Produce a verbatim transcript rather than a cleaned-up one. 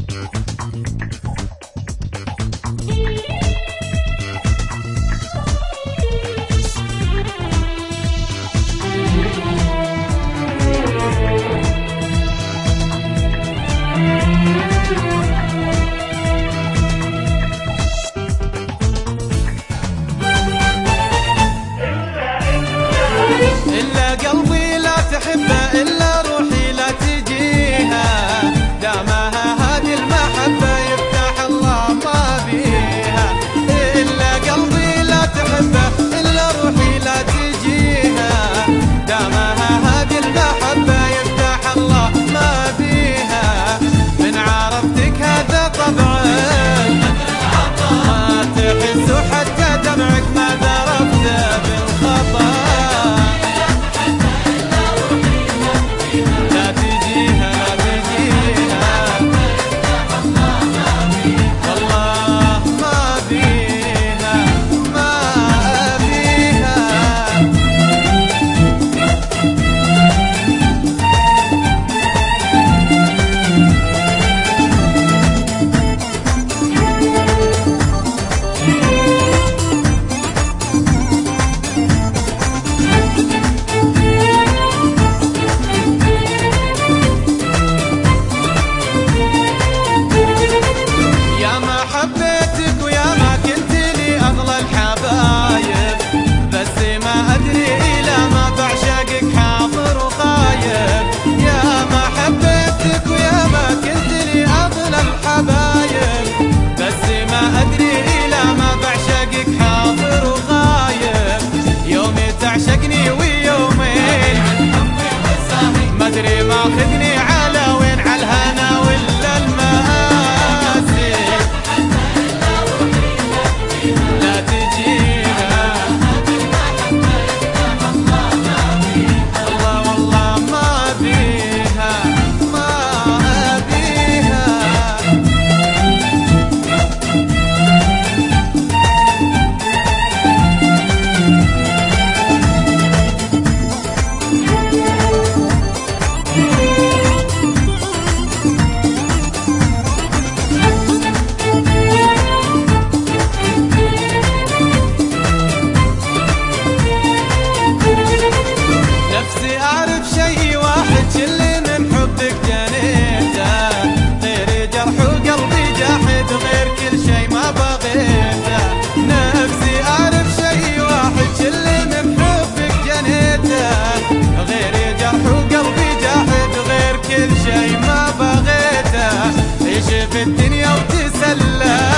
إلا قلبي لا تحبه، إلا روحي لا تجيها، دامها هذه المحبة يفتح الله ما بيها. إلا قلبي لا تحبه، إلا روحي لا تجيها، دامها هذه المحبة يفتح الله ما بيها. من عرفتك هذا طبعك ما تحس حتى دمعك ما ذرفته بالخطأ. تعشقني ويومين ما ادري ماخذني على وين، على الهنا ولا المآسي لا تجيها. الله والله ما بيها ما بيها. غير كل شي ما بغيته، نفسي أعرف شي واحد كل من حبك جنيته، غير جرح وقلبي جاحد غير كل شي ما بغيته. عيش في الدنيا وتسلى